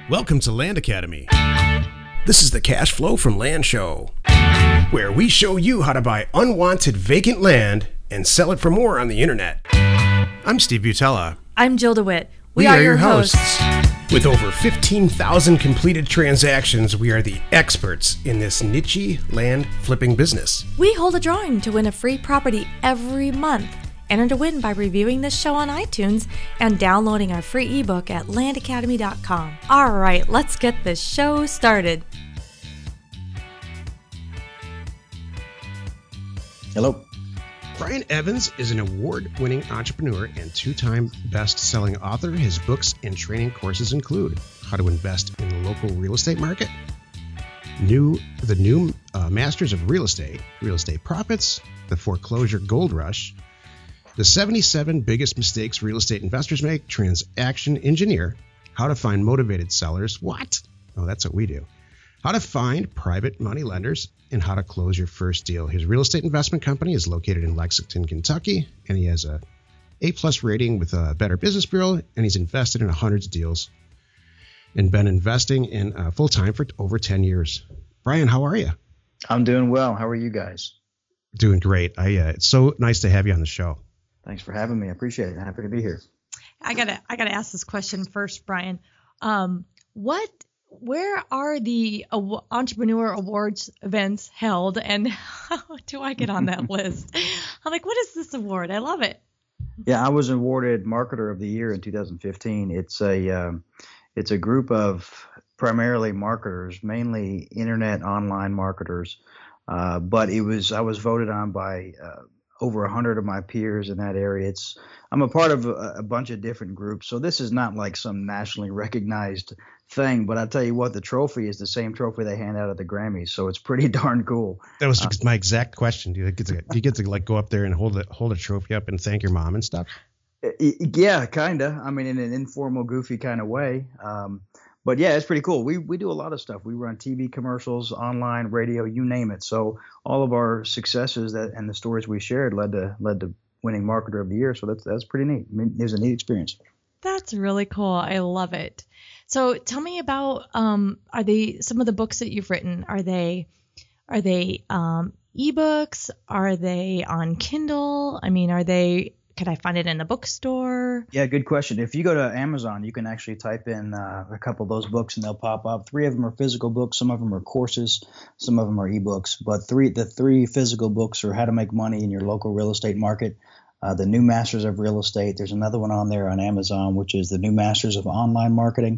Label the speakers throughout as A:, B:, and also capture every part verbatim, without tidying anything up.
A: Welcome to Land Academy. This is the Cash Flow from Land Show, where we show you how to buy unwanted vacant land and sell it for more on the internet. I'm Steve Butella.
B: I'm Jill DeWitt.
A: We, we are, are your hosts. hosts. With over fifteen thousand completed transactions, we are the experts in this niche land flipping business.
B: We hold a drawing to win a free property every month. Enter to win by reviewing this show on iTunes and downloading our free ebook at land academy dot com. All right, let's get this show started.
C: Hello.
A: Brian Evans is an award-winning entrepreneur and two-time best-selling author. His books and training courses include How to Invest in the Local Real Estate Market, New the New uh, Masters of Real Estate, Real Estate Profits, The Foreclosure Gold Rush, The seventy-seven Biggest Mistakes Real Estate Investors Make, Transaction Engineer, How to Find Motivated Sellers. What? Oh, that's what we do. How to find private money lenders, and how to close your first deal. His real estate investment company is located in Lexington, Kentucky, and he has a A-plus rating with a Better Business Bureau, and he's invested in hundreds of deals and been investing in uh, full-time for over ten years. Brian, how are you?
C: I'm doing well. How are you guys?
A: Doing great. I uh, it's so nice to have you on the show.
C: Thanks for having me. I appreciate it. Happy to be here.
B: I gotta I gotta ask this question first, Brian. Um, what Where are the uh, entrepreneur awards events held, and how do I get on that list? I'm like, what is this award? I love it.
C: Yeah, I was awarded Marketer of the Year in two thousand fifteen. It's a um, it's a group of primarily marketers, mainly internet online marketers, uh, but it was I was voted on by uh, over a hundred of my peers in that area. It's I'm a part of a, a bunch of different groups, so this is not like some nationally recognized thing, but I tell you what, the trophy is the same trophy they hand out at the Grammys, so it's pretty darn cool.
A: That was uh, my exact question. Do you get to, do you get to like go up there and hold a hold a trophy up and thank your mom and stuff?
C: Yeah, kinda. I mean, in an informal, goofy kind of way. Um, but yeah, it's pretty cool. We we do a lot of stuff. We run T V commercials, online, radio, you name it. So all of our successes that and the stories we shared led to led to winning Marketer of the Year. So that's that's pretty neat. I mean, it was a neat experience.
B: That's really cool. I love it. So tell me about um, are they some of the books that you've written? Are they are they um, ebooks? Are they on Kindle? I mean, are they? Could I find it in a bookstore?
C: Yeah, good question. If you go to Amazon, you can actually type in uh, a couple of those books and they'll pop up. Three of them are physical books. Some of them are courses. Some of them are ebooks. But three the three physical books are How to Make Money in Your Local Real Estate Market. Uh, the New Masters of Real Estate. There's another one on there on Amazon, which is the New Masters of Online Marketing.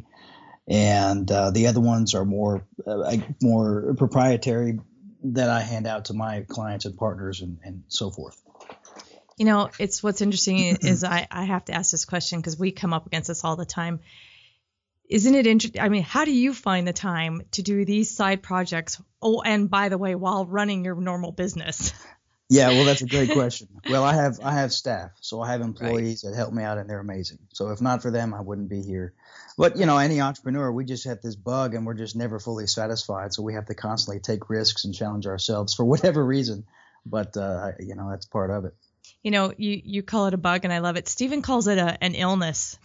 C: And uh, the other ones are more uh, more proprietary that I hand out to my clients and partners and, and so forth.
B: You know, it's what's interesting is I, I have to ask this question because we come up against this all the time. Isn't it interesting? I mean, how do you find the time to do these side projects? Oh, and by the way, while running your normal business?
C: Yeah, well, that's a great question. Well, I have I have staff, so I have employees right. that help me out, and they're amazing. So if not for them, I wouldn't be here. But, you know, any entrepreneur, we just have this bug, and we're just never fully satisfied. So we have to constantly take risks and challenge ourselves for whatever reason. But, uh, you know, that's part of it.
B: You know, you, you call it a bug, and I love it. Stephen calls it a, an illness.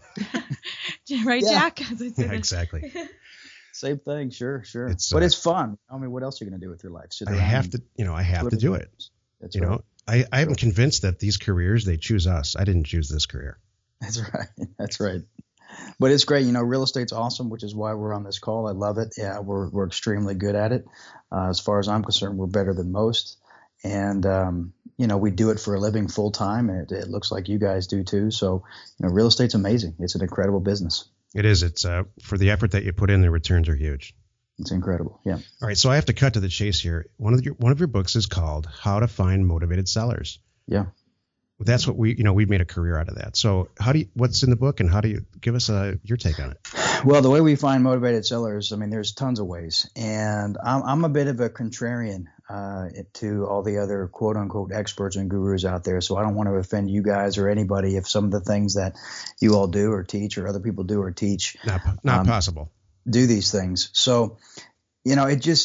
B: Right,
C: yeah.
B: Jack?
A: Yeah, exactly.
C: Same thing. Sure, sure.
A: It's,
C: but
A: uh,
C: it's fun. I mean, what else are you going to do with your life? Sit
A: I
C: around
A: have to, you know, I have to do it.
C: That's
A: you
C: right.
A: know, I, I am convinced that these careers, they choose us. I didn't choose this career.
C: That's right. That's right. But it's great. You know, real estate's awesome, which is why we're on this call. I love it. Yeah, we're we're extremely good at it. Uh, as far as I'm concerned, we're better than most. And, um, you know, we do it for a living full time. And it, it looks like you guys do, too. So, you know, real estate's amazing. It's an incredible business.
A: It is. It's uh, for the effort that you put in, the returns are huge.
C: It's incredible. Yeah.
A: All right. So I have to cut to the chase here. One of your, one of your books is called How to Find Motivated Sellers.
C: Yeah.
A: That's what we, you know, we've made a career out of that. So how do you, what's in the book and how do you give us a, your take on it?
C: Well, the way we find motivated sellers, I mean, there's tons of ways. And I'm, I'm a bit of a contrarian uh, to all the other quote unquote experts and gurus out there. So I don't want to offend you guys or anybody if some of the things that you all do or teach or other people do or teach.
A: Not, not
C: um,
A: possible.
C: Do these things. So, you know, it just,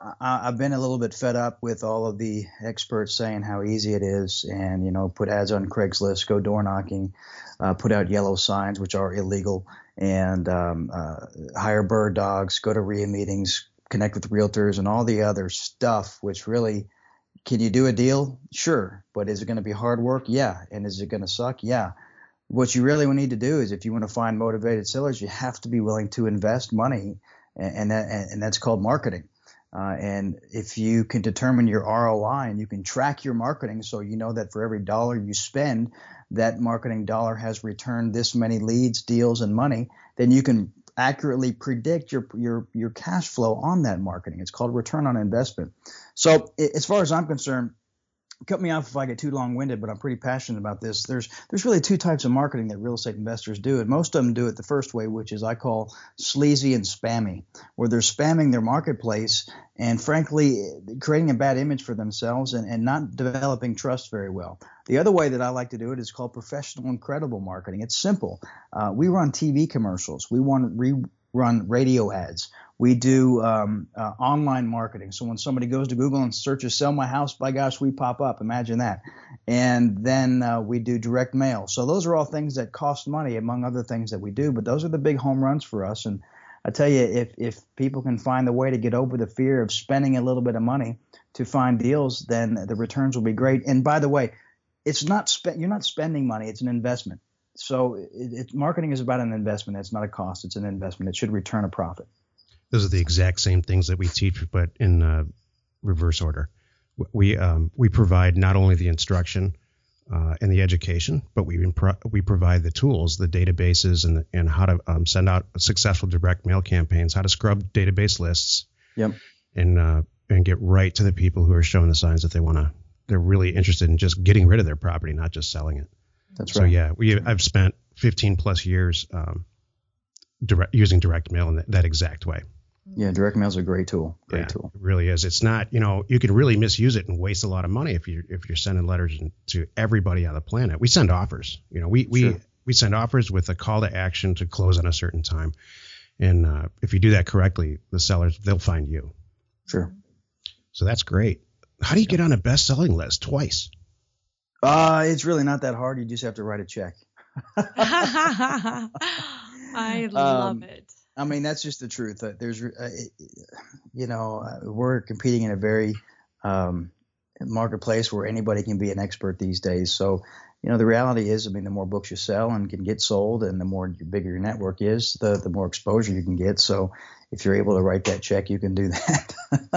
C: I, I've been a little bit fed up with all of the experts saying how easy it is, and you know, put ads on Craigslist, go door knocking, uh, put out yellow signs, which are illegal, and um, uh, hire bird dogs, go to R I A meetings, connect with realtors, and all the other stuff. Which really, can you do a deal? Sure, but is it going to be hard work? Yeah, and is it going to suck? Yeah. What you really need to do is, if you want to find motivated sellers, you have to be willing to invest money, and, and that and that's called marketing. Uh, and if you can determine your R O I and you can track your marketing, so you know that for every dollar you spend, that marketing dollar has returned this many leads, deals, and money, then you can accurately predict your your your cash flow on that marketing. It's called return on investment. So as far as I'm concerned, cut me off if I get too long-winded, but I'm pretty passionate about this. There's there's really two types of marketing that real estate investors do, and most of them do it the first way, which is I call sleazy and spammy, where they're spamming their marketplace and, frankly, creating a bad image for themselves and, and not developing trust very well. The other way that I like to do it is called professional and credible marketing. It's simple. Uh, we run T V commercials. We want to re- run radio ads. We do um, uh, online marketing. So when somebody goes to Google and searches "sell my house," by gosh, we pop up. Imagine that. And then uh, we do direct mail. So those are all things that cost money, among other things that we do. But those are the big home runs for us. And I tell you, if if people can find the way to get over the fear of spending a little bit of money to find deals, then the returns will be great. And by the way, it's not spent. You're not spending money. It's an investment. So it, it, marketing is about an investment. It's not a cost. It's an investment. It should return a profit.
A: Those are the exact same things that we teach, but in uh, reverse order. We um, we provide not only the instruction uh, and the education, but we impro- we provide the tools, the databases, and and how to um, send out successful direct mail campaigns, how to scrub database lists,
C: yep,
A: and uh, and get right to the people who are showing the signs that they want to. They're really interested in just getting rid of their property, not just selling it.
C: That's
A: so,
C: right.
A: So yeah, we I've spent fifteen plus years um, direct, using direct mail in that, that exact way.
C: Yeah, direct mail is a great tool. Great
A: yeah,
C: tool.
A: It really is. It's not, you know, you can really misuse it and waste a lot of money if you if you're sending letters to everybody on the planet. We send offers. You know, we we
C: Sure.
A: we send offers with a call to action to close on a certain time. And uh, if you do that correctly, the sellers, they'll find you.
C: Sure.
A: So that's great. How do you get on a best-selling list twice?
C: Uh, it's really not that hard. You just have to write a check.
B: I love
C: um,
B: it.
C: I mean, that's just the truth. Uh, there's, uh, you know, uh, we're competing in a very um, marketplace where anybody can be an expert these days. So, you know, the reality is, I mean, the more books you sell and can get sold, and the more your bigger your network is, the the more exposure you can get. So, if you're able to write that check, you can do that.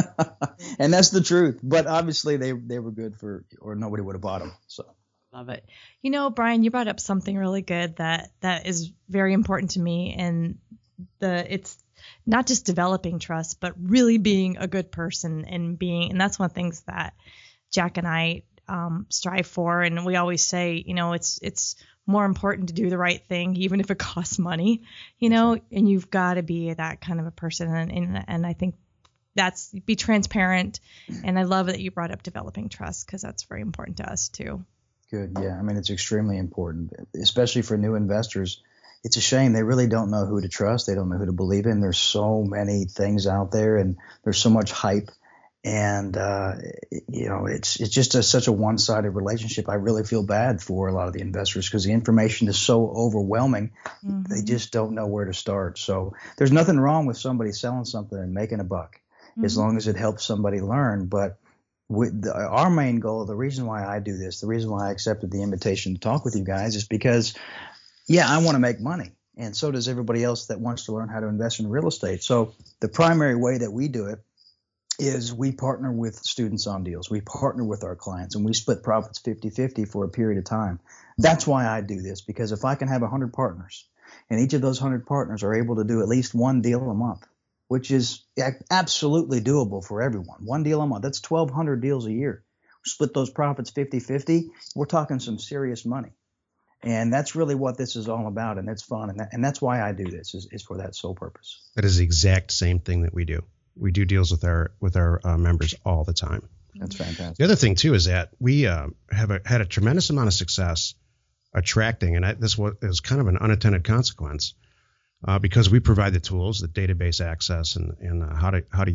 C: And that's the truth. But obviously, they they were good for, or nobody would have bought them. So.
B: Love it. You know, Brian, you brought up something really good that that is very important to me, and the it's not just developing trust, but really being a good person and being, and that's one of the things that Jack and I um, strive for. And we always say, you know, it's it's more important to do the right thing, even if it costs money, you know, and you've got to be that kind of a person. And, and, and I think that's be transparent. And I love that you brought up developing trust, because that's very important to us too.
C: Good. Yeah. I mean, it's extremely important, especially for new investors. It's a shame. They really don't know who to trust. They don't know who to believe in. There's so many things out there, and there's so much hype. And, uh, you know, it's it's just a, such a one-sided relationship. I really feel bad for a lot of the investors, because the information is so overwhelming. Mm-hmm. They just don't know where to start. So there's nothing wrong with somebody selling something and making a buck, mm-hmm. as long as it helps somebody learn. But with the, our main goal, the reason why I do this, the reason why I accepted the invitation to talk with you guys, is because, yeah, I want to make money. And so does everybody else that wants to learn how to invest in real estate. So the primary way that we do it is we partner with students on deals. We partner with our clients, and we split profits fifty-fifty for a period of time. That's why I do this, because if I can have one hundred partners, and each of those one hundred partners are able to do at least one deal a month, which is absolutely doable for everyone. One deal a month, that's twelve hundred deals a year. Split those profits fifty-fifty, we're talking some serious money. And that's really what this is all about, and that's fun, and, that, and that's why I do this, is, is for that sole purpose.
A: That is the exact same thing that we do. We do deals with our with our uh, members all the time.
C: That's fantastic.
A: The other thing too is that we uh, have a, had a tremendous amount of success attracting, and I, this was is kind of an unintended consequence, uh, because we provide the tools, the database access, and and uh, how to how to use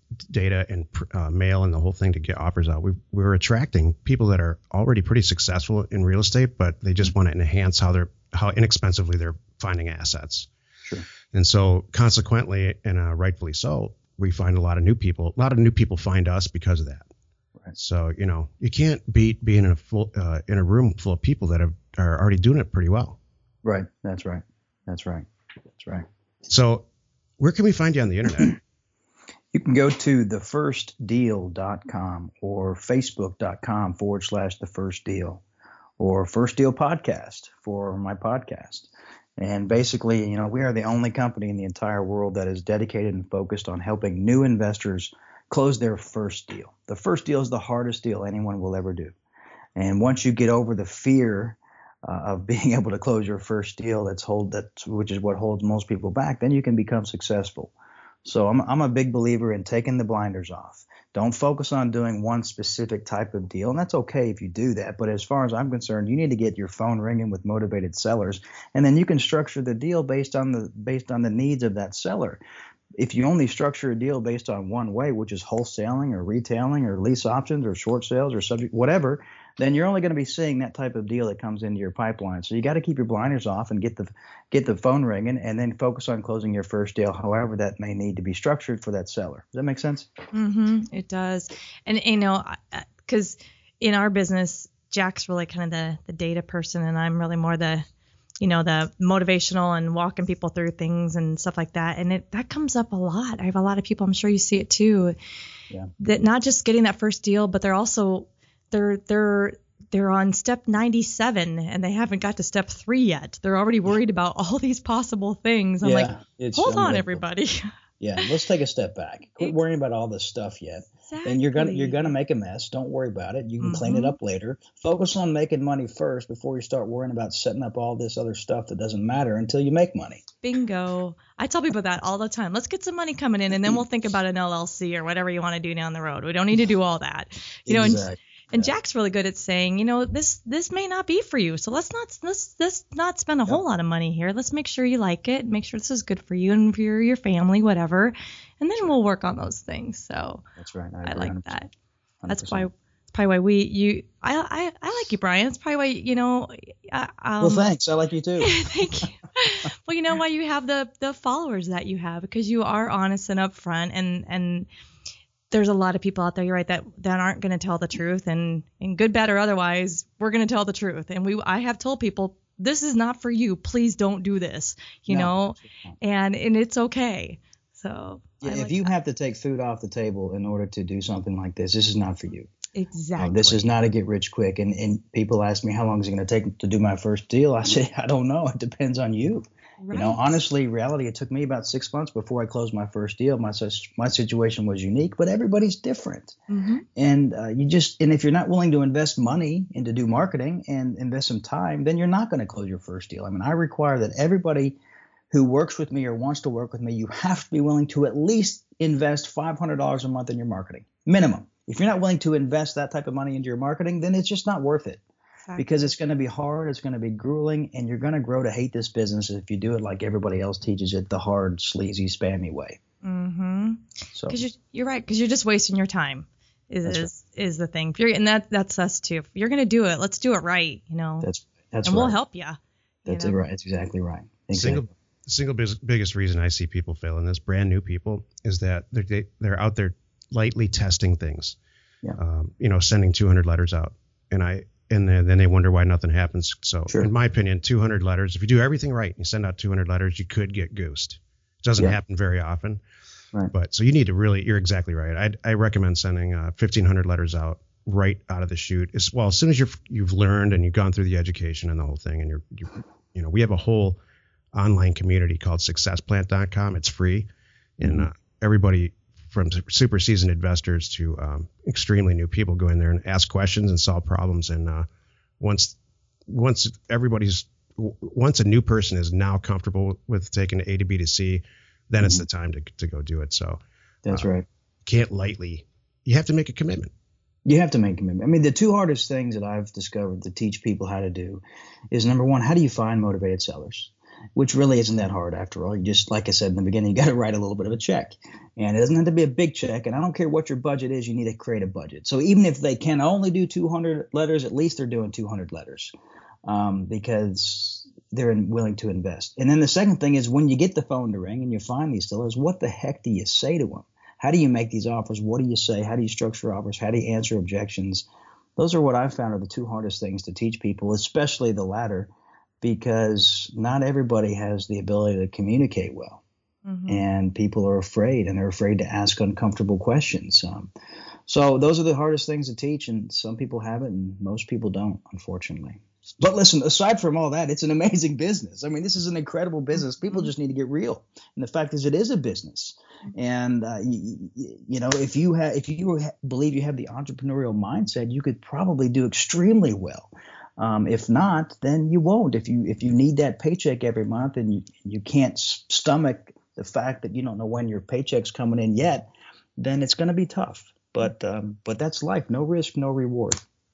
A: data and uh, mail and the whole thing to get offers out, we we're attracting people that are already pretty successful in real estate, but they just want to enhance how they're how inexpensively they're finding assets.
C: Sure. And
A: so consequently, and uh, rightfully so, we find a lot of new people. A lot of new people find us because of that. Right. So you know you can't beat being in a full uh, in a room full of people that have, are already doing it pretty well.
C: Right. That's right. That's right. That's right.
A: So where can we find you on the internet?
C: You can go to the first deal dot com or facebook.com forward slash the first deal or First Deal Podcast for my podcast. And basically, you know, we are the only company in the entire world that is dedicated and focused on helping new investors close their first deal. The first deal is the hardest deal anyone will ever do. And once you get over the fear uh, of being able to close your first deal, that's hold that which is what holds most people back, then you can become successful. So I'm I'm a big believer in taking the blinders off. Don't focus on doing one specific type of deal, and that's okay if you do that. But as far as I'm concerned, you need to get your phone ringing with motivated sellers, and then you can structure the deal based on the based on the needs of that seller. If you only structure a deal based on one way, which is wholesaling or retailing or lease options or short sales or subject whatever, then you're only going to be seeing that type of deal that comes into your pipeline. So you got to keep your blinders off and get the get the phone ringing, and then focus on closing your first deal, however that may need to be structured for that seller. Does that make sense?
B: Mm-hmm. It does. And you know, because in our business, Jack's really kind of the the data person, and I'm really more the you know, the motivational and walking people through things and stuff like that. And it, that comes up a lot. I have a lot of people, I'm sure you see it too, yeah. that not just getting that first deal, but they're also, they're, they're, they're on step ninety-seven and they haven't got to step three yet. They're already worried about all these possible things. I'm
C: yeah,
B: like, hold on, everybody.
C: Yeah, let's take a step back. Quit worrying about all this stuff yet. Exactly. And you're gonna you're gonna make a mess. Don't worry about it. You can mm-hmm. clean it up later. Focus on making money first before you start worrying about setting up all this other stuff that doesn't matter until you make money.
B: Bingo. I tell people that all the time. Let's get some money coming in, and then we'll think about an L L C or whatever you want to do down the road. We don't need to do all that. You
C: exactly.
B: know. And, And Jack's really good at saying, you know, this this may not be for you, so let's not let's let's not spend a yep. whole lot of money here. Let's make sure you like it, make sure this is good for you and for your, your family, whatever, and then we'll work on those things. So
C: that's right. I,
B: I like one hundred percent. That. That's why probably why we you I I I like you, Brian. It's probably why you know. Uh, um,
C: well, thanks. I like you too.
B: Thank you. Well, you know why you have the the followers that you have, because you are honest and upfront, and and. There's a lot of people out there, you're right, that, that aren't going to tell the truth, and, and good, bad, or otherwise, we're going to tell the truth. And we, I have told people, this is not for you. Please don't do this, you no, know, and, and it's okay. So
C: yeah,
B: like
C: if you
B: that.
C: have to take food off the table in order to do something like this, this is not for you.
B: Exactly.
C: Um, this is not a get rich quick. And, and people ask me, how long is it going to take to do my first deal? I say, I don't know. It depends on you. Right. You know, honestly, reality, it took me about six months before I closed my first deal. My my situation was unique, but everybody's different. Mm-hmm. And uh, you just and if you're not willing to invest money and to do marketing and invest some time, then you're not going to close your first deal. I mean, I require that everybody who works with me or wants to work with me, you have to be willing to at least invest five hundred dollars a month in your marketing, minimum. If you're not willing to invest that type of money into your marketing, then it's just not worth it. Because it's going to be hard, it's going to be grueling, and you're going to grow to hate this business if you do it like everybody else teaches it, the hard, sleazy, spammy way.
B: Mm-hmm.
C: So
B: because you're, you're right, because you're just wasting your time. Is is,
C: right.
B: is the thing. If you're, and that that's us too. If you're going to do it, let's do it right. You know.
C: That's that's
B: and
C: right.
B: we'll help you.
C: That's
B: you
C: it,
B: know?
C: right. That's exactly right. Exactly.
A: Single single biz, biggest reason I see people fail in this, brand new people, is that they're they, they're out there lightly testing things.
C: Yeah.
A: Um, you know, sending two hundred letters out, and I. And then, then they wonder why nothing happens. So
C: sure.
A: in my opinion, two hundred letters, if you do everything right, you send out two hundred letters, you could get goosed. It doesn't yeah. happen very often.
C: Right.
A: But so you need to really, you're exactly right. I I recommend sending uh, fifteen hundred letters out right out of the chute. As well, as soon as you've, you've learned and you've gone through the education and the whole thing, and you're, you you know, we have a whole online community called success plant dot com. It's free. Mm-hmm. And uh, everybody from super seasoned investors to um, extremely new people go in there and ask questions and solve problems. And uh, once once everybody's once a new person is now comfortable with taking A to B to C, then mm-hmm. it's the time to to go do it. So
C: that's
A: uh,
C: right.
A: Can't lightly. You have to make a commitment.
C: You have to make a commitment. I mean, the two hardest things that I've discovered to teach people how to do is, number one, how do you find motivated sellers? which really isn't that hard after all. You just, like I said in the beginning, you got to write a little bit of a check. And it doesn't have to be a big check. And I don't care what your budget is, you need to create a budget. So even if they can only do two hundred letters, at least they're doing two hundred letters um, because they're in, willing to invest. And then the second thing is when you get the phone to ring and you find these sellers, what the heck do you say to them? How do you make these offers? What do you say? How do you structure offers? How do you answer objections? Those are what I've found are the two hardest things to teach people, especially the latter, because not everybody has the ability to communicate well. Mm-hmm. And people are afraid, and they're afraid to ask uncomfortable questions. Um, so those are the hardest things to teach, and some people have it, and most people don't, unfortunately. But listen, aside from all that, it's an amazing business. I mean, this is an incredible business. People just need to get real. And the fact is, it is a business. And uh, you, you know, if you have, if you believe you have the entrepreneurial mindset, you could probably do extremely well. Um, if not, then you won't. If you if you need that paycheck every month and you, you can't stomach the fact that you don't know when your paycheck's coming in yet, then it's going to be tough. But um, but that's life. No risk, no reward.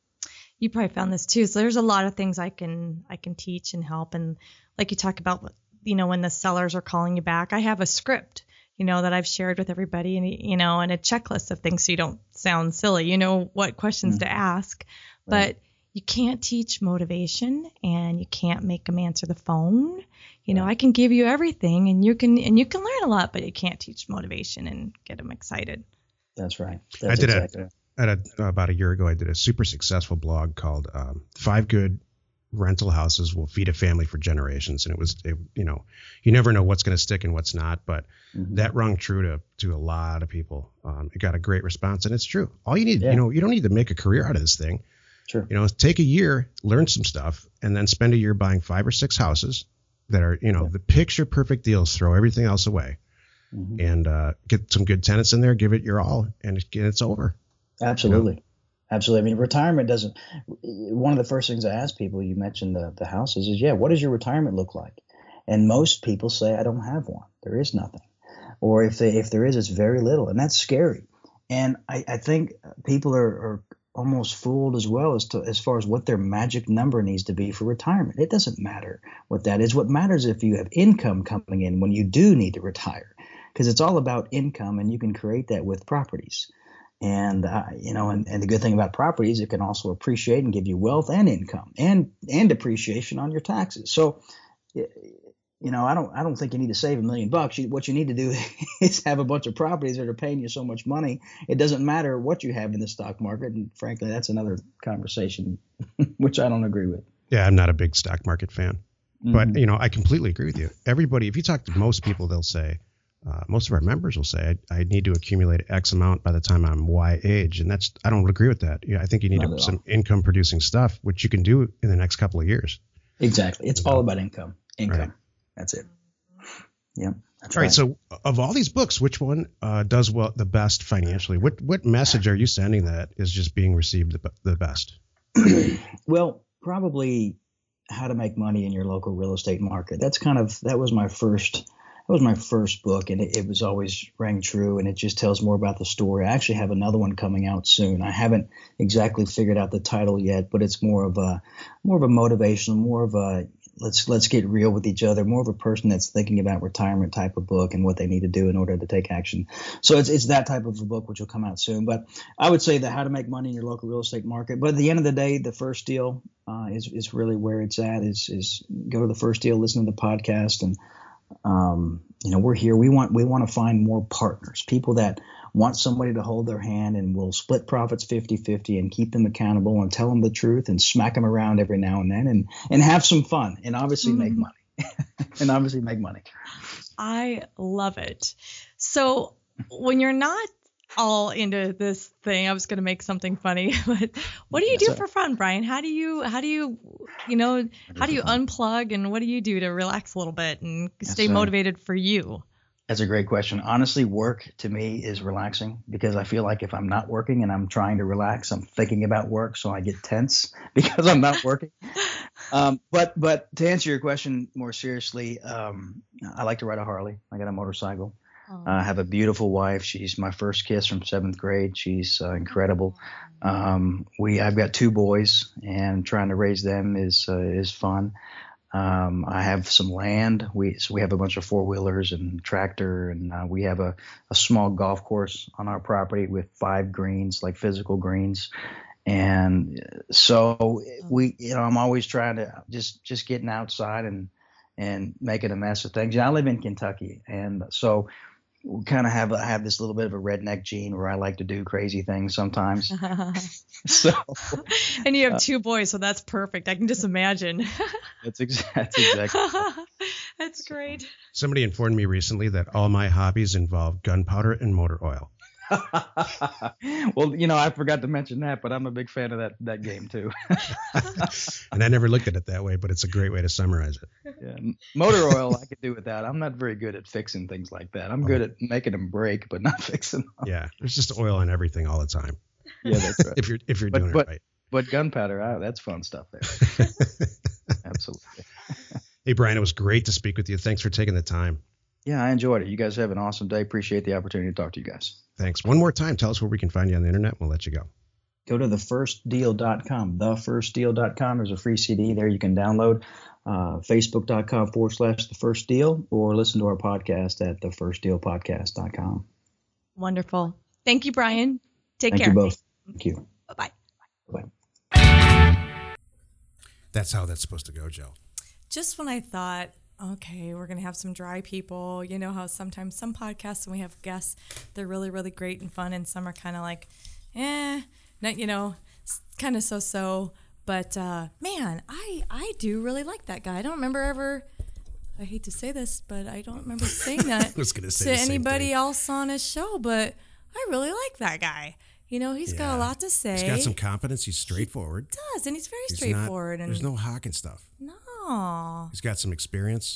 B: You probably found this too. So there's a lot of things I can I can teach and help. And like you talk about, you know, when the sellers are calling you back, I have a script, you know, that I've shared with everybody, and you know, and a checklist of things so you don't sound silly. You know what questions mm-hmm. to ask,
C: right.
B: But you can't teach motivation, and you can't make them answer the phone. You know, I can give you everything, and you can and you can learn a lot, but you can't teach motivation and get them excited.
C: That's right. That's
A: I did
C: exactly.
A: a, at a, about a year ago, I did a super successful blog called um, Five Good Rental Houses Will Feed a Family for Generations. And it was, it, you know, you never know what's going to stick and what's not, but mm-hmm. that rung true to, to a lot of people. Um, it got a great response, and it's true. All you need, yeah. you know, you don't need to make a career out of this thing.
C: Sure.
A: You know, take a year, learn some stuff, and then spend a year buying five or six houses that are, you know, yeah. the picture perfect deals, throw everything else away, mm-hmm. and uh, get some good tenants in there, give it your all, and it, it's over.
C: Absolutely. You know? Absolutely. I mean, retirement doesn't, one of the first things I ask people, you mentioned the, the houses, is, yeah, what does your retirement look like? And most people say, I don't have one. There is nothing. Or if they, if there is, it's very little. And that's scary. And I, I think people are, are almost fooled as well as to as far as what their magic number needs to be for retirement. It doesn't matter what that is. What matters if you have income coming in when you do need to retire, because it's all about income, and you can create that with properties. And uh, you know, and, and the good thing about properties, it can also appreciate and give you wealth and income and and appreciation on your taxes. So, you know, I don't I don't think you need to save a million bucks. You, what you need to do is have a bunch of properties that are paying you so much money. It doesn't matter what you have in the stock market. And frankly, that's another conversation, which I don't agree with.
A: Yeah, I'm not a big stock market fan, mm-hmm. but you know, I completely agree with you. Everybody, if you talk to most people, they'll say, uh, most of our members will say, I, I need to accumulate X amount by the time I'm Y age, and that's I don't agree with that. Yeah, I think you need a, some income producing stuff, which you can do in the next couple of years.
C: Exactly, it's all about income. Income. Right. That's it. Yeah. That's
A: all right. right. So of all these books, which one uh, does well the best financially? What what message are you sending that is just being received the, the best?
C: Well, probably How to Make Money in Your Local Real Estate Market. That's kind of that was my first that was my first book, and it, it was always rang true, and it just tells more about the story. I actually have another one coming out soon. I haven't exactly figured out the title yet, but it's more of a more of a motivational, more of a Let's let's get real with each other. More of a person that's thinking about retirement type of book and what they need to do in order to take action. So it's it's that type of a book which will come out soon. But I would say that How to Make Money in Your Local Real Estate Market. But at the end of the day, the First Deal uh, is is really where it's at. Is is go to the First Deal, listen to the podcast, and um, you know we're here. We want we want to find more partners, people that want somebody to hold their hand and will split profits fifty-fifty and keep them accountable and tell them the truth and smack them around every now and then and, and have some fun and obviously mm-hmm. make money and obviously make money.
B: I love it. So when you're not all into this thing, I was going to make something funny, but what do you do for fun, Brian? How do you, how do you, you know, how do you unplug, and what do you do to relax a little bit and stay motivated for you?
C: That's a great question. Honestly, work to me is relaxing, because I feel like if I'm not working and I'm trying to relax, I'm thinking about work, so I get tense because I'm not working. um, but but to answer your question more seriously, um, I like to ride a Harley. I got a motorcycle. Uh, I have a beautiful wife. She's my first kiss from seventh grade. She's uh, incredible. Um, we I've got two boys, and trying to raise them is uh, is fun. Um, I have some land. We so we have a bunch of four wheelers and tractor, and uh, we have a, a small golf course on our property with five greens, like physical greens. And so we, you know, I'm always trying to just just getting outside and and making a mess of things. Yeah, I live in Kentucky, and so we kind of have a, have this little bit of a redneck gene where I like to do crazy things sometimes. So,
B: and you have two boys, so that's perfect. I can just imagine.
C: That's, ex- that's exactly.
B: That's great.
A: Somebody informed me recently that all my hobbies involve gunpowder and motor oil.
C: Well, you know, I forgot to mention that, but I'm a big fan of that that game too.
A: And I never looked at it that way, but it's a great way to summarize it.
C: Yeah, motor oil I could do without. I'm not very good at fixing things like that. I'm oh. good at making them break, but not fixing them.
A: Yeah, there's just oil in everything all the time.
C: Yeah, that's right.
A: if you're if you're
C: but,
A: doing
C: but,
A: it right.
C: But gunpowder, oh, that's fun stuff there. Absolutely.
A: Hey, Brian, it was great to speak with you. Thanks for taking the time.
C: Yeah, I enjoyed it. You guys have an awesome day. Appreciate the opportunity to talk to you guys.
A: Thanks. One more time, tell us where we can find you on the internet. We'll let you go.
C: Go to the first deal dot com. the first deal dot com. There's a free C D there you can download. Uh, Facebook.com forward slash The First Deal, or listen to our podcast at the first deal podcast dot com.
B: Wonderful. Thank you, Brian. Take
C: Thank
B: care.
C: Thank you both. Thank you.
B: Bye-bye.
C: Bye-bye.
A: That's how that's supposed to go, Joe.
D: Just when I thought, okay, we're going to have some dry people. You know how sometimes some podcasts when we have guests, they're really, really great and fun, and some are kind of like, eh, not, you know, kind of so-so. But, uh, man, I, I do really like that guy. I don't remember ever, I hate to say this, but I don't remember saying that
A: I was gonna say
D: to
A: the same
D: anybody
A: thing.
D: else on his show, but I really like that guy. You know, he's
A: Yeah.
D: got a lot to say.
A: He's got some confidence. He's straightforward.
D: He does, and he's very
A: He's
D: straightforward.
A: Not,
D: and
A: there's no hawking stuff.
D: No.
A: He's got some experience.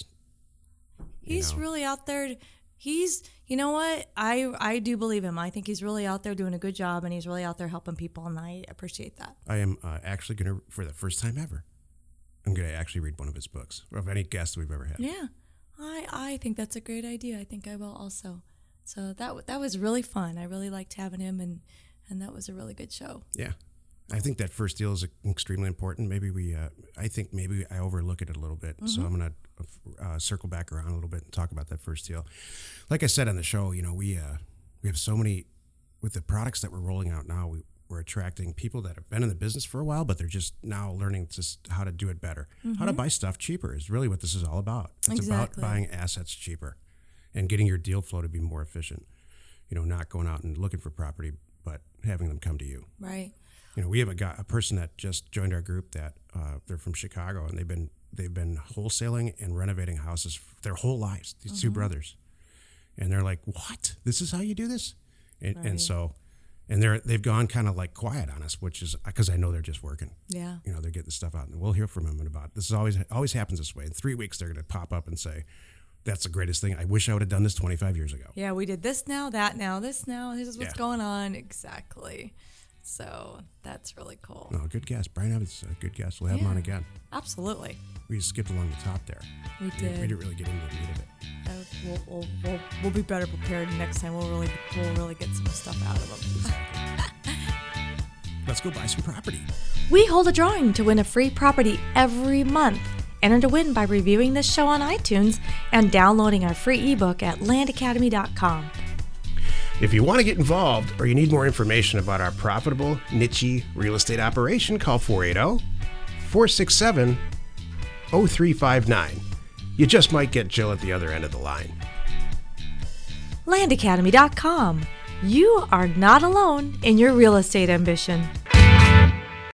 D: He's
A: know.
D: really out there. He's, you know what? I I do believe him. I think he's really out there doing a good job, and he's really out there helping people, and I appreciate that.
A: I am uh, actually going to, for the first time ever, I'm going to actually read one of his books, or of any guest we've ever had.
D: Yeah, I I think that's a great idea. I think I will also. So that that was really fun. I really liked having him, and, and that was a really good show.
A: Yeah. I think that first deal is extremely important. Maybe we, uh, I think maybe I overlook it a little bit. Mm-hmm. So I'm going to uh, circle back around a little bit and talk about that first deal. Like I said on the show, you know, we uh, we have so many, with the products that we're rolling out now, we, we're attracting people that have been in the business for a while, but they're just now learning just how to do it better. Mm-hmm. How to buy stuff cheaper is really what this is all about. It's
D: exactly.
A: about buying assets cheaper and getting your deal flow to be more efficient. You know, not going out and looking for property, but having them come to you.
D: Right.
A: You know, we have a guy, a person that just joined our group that uh, they're from Chicago, and they've been they've been wholesaling and renovating houses their whole lives. These mm-hmm. two brothers, and they're like, "What? This is how you do this?" And, right. and so, and they're they've gone kind of like quiet on us, which is because I know they're just working.
D: Yeah,
A: you know, they're getting the stuff out, and we'll hear from them in about. This is always always happens this way. In three weeks, they're going to pop up and say, "That's the greatest thing. I wish I would have done this twenty-five years ago."
D: Yeah, we did this now, that now, this now. This is what's
A: yeah.
D: going on. Exactly. So that's really cool.
A: No, good guess. Brian Evans, a good guess. We'll have
D: yeah,
A: him on again.
D: Absolutely.
A: We just skipped along the top there.
D: We
A: We,
D: did.
A: we didn't really get into the meat of it.
D: Uh, we'll, we'll, we'll, we'll be better prepared next time. We'll really we'll really get some stuff out of them.
A: Let's go buy some property.
B: We hold a drawing to win a free property every month. Enter to win by reviewing this show on iTunes and downloading our free ebook at land academy dot com.
A: If you want to get involved or you need more information about our profitable, niche real estate operation, call four eight zero, four six seven, zero three five nine. You just might get Jill at the other end of the line.
B: land academy dot com. You are not alone in your real estate ambition.